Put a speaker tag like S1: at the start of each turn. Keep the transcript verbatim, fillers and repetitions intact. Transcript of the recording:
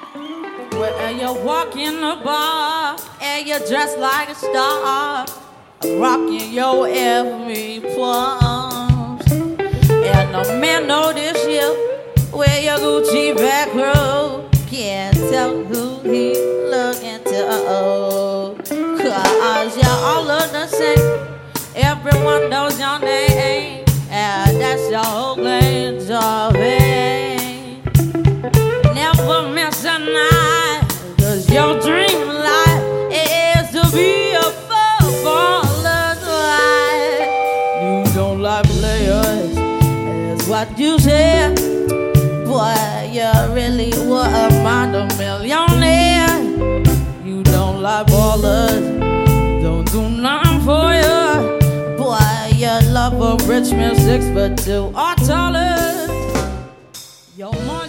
S1: Where you walk in the bar and you dress like a star, rocking your every plum. And the man notice you with your Gucci back row. Can't tell who he looking to. Cause you all look the same. Everyone knows your name. And that's your whole claim to fame. Never miss a night. Cause your dream life is to be a footballer's wife. You don't like players, that's what you said. Boy, you really wouldn't mind a millionaire. You don't like ballers, don't do nothing for you. Boy, you love a rich man six foot two or taller. Your money